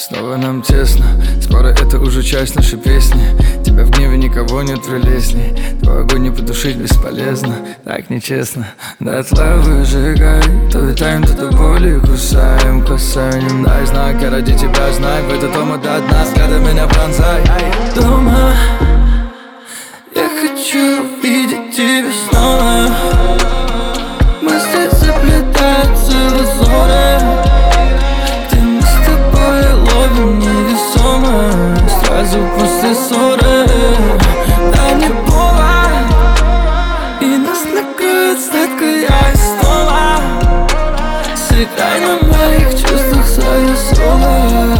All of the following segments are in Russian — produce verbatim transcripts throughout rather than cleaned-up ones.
Снова нам тесно, скоро это уже часть нашей песни. Тебя в гневе никого нет прелестней. Твой огонь не потушить бесполезно, так нечестно. Дотла выжигай, то витаем, то до боли кусаем, касанием. Дай знак, я ради тебя знаю, в этот омут до дна, взглядом меня пронзай. Дома я хочу видеть тебя снова. Мысли заплетаются в узоры, где мы с тобой ловим невесомо. Сразу после ссоры дай мне повод, и нас накроет сладкая истома. Сыграй на моих чувствах свое соло.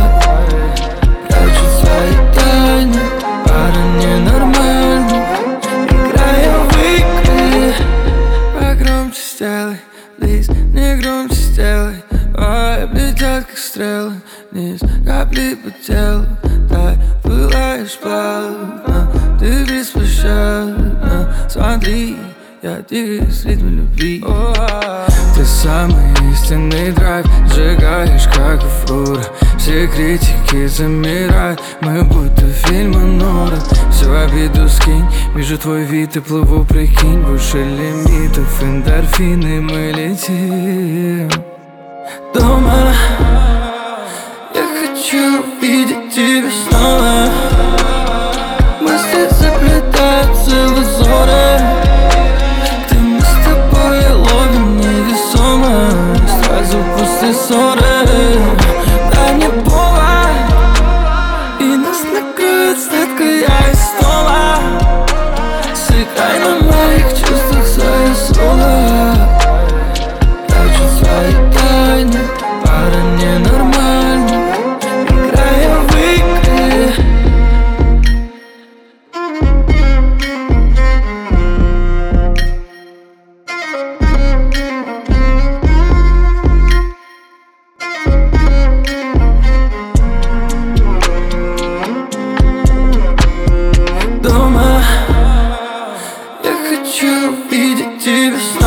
Прячу свои тайны, пара ненормальных, играем в игры. Погромче сделай, плиз, не громче сделай. Ой, летят как стрелы вниз, капли по телу. Дай, пылаешь плавно, ты беспощадна. Смотри, я двигаюсь в ритме любви. Ты самый истинный драйв, сжигаешь как фура. Все критики замирают, мы будто фильмы Нора. Всю обиду скинь, вижу твой вид и плыву, прикинь. Больше лимитов, эндорфины, мы летим. Дома я хочу видеть тебя снова. Мысли заплетаются в узоры, где мы с тобой ловим невесомо. Сразу после ссоры дай мне повод, и нас накроет сладкая истома. Сыграй на моих чувствах свое соло. Прячу свои тайны, пара ненормальных, играем в игры. Дома я хочу видеть тебя снова.